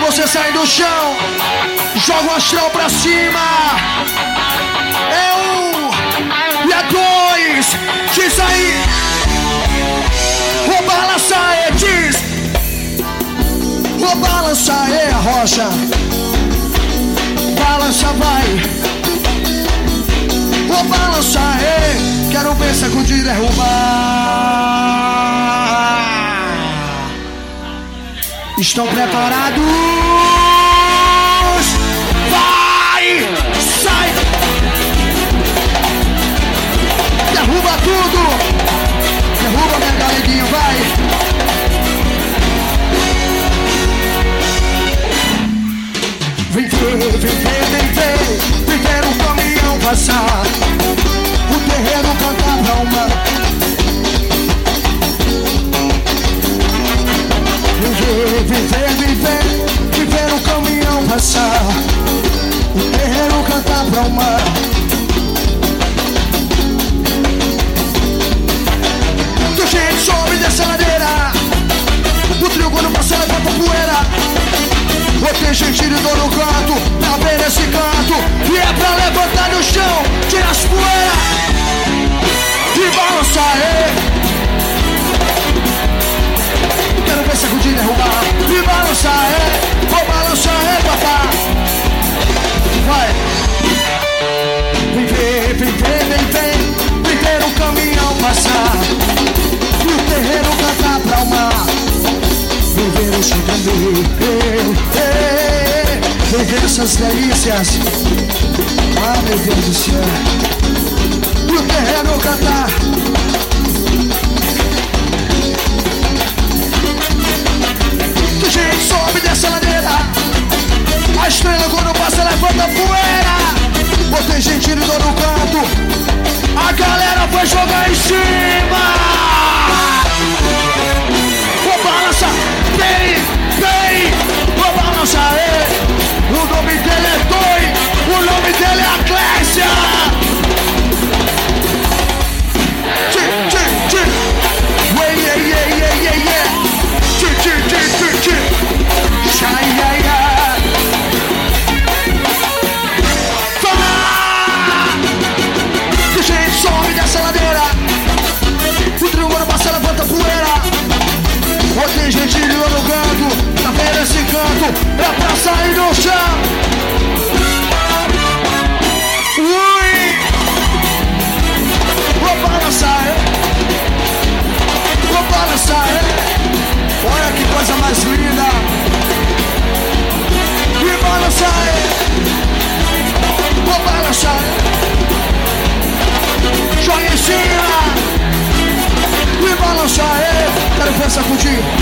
você sai do chão, joga o astral pra cima. É um e é dois, diz aí. Vou balançar, diz. Vou balançar, a rocha. Balança, vai. Vou balançar, quero ver sacudir e derrubar. Estão preparados? Vai! Sai! Derruba tudo! Derruba, minha galeguinha, vai! Vem ver um caminhão passar, o terreno cantar pra uma. Viver um caminhão passar, o terreno cantar pra uma. Que a gente sobe dessa ladeira, o trio quando passa levanta poeira. Botei gentilho e dor no canto, pra ver esse canto. E é pra levantar no chão, tira as poeiras e balançar, quero ver sacudir e derrubar. E balançar, vou balançar, papá. Vai. Vem ver um caminhão passar, e o terreiro cantar pra o mar. Vem ver o chão vem ver essas delícias. Ah, meu Deus do céu. E o terreno cantar. Que a gente sobe dessa ladeira, a estrela quando passa levanta poeira. Botei gentilho no canto, a galera vai jogar em cima. Vou balançar, vem, vou balançar, o nome dele é Toi, o nome dele é Clécia. Que a gente sobe dessa ladeira, o trio quando passa levanta poeira. Botei gentilho no canto, tá vendo esse canto? É pra sair no chão. Ui! Vou balançar, vou balançar, olha que coisa mais linda. E balançar, vou balançar, joga em cima. E balançar, quero ver sacudir.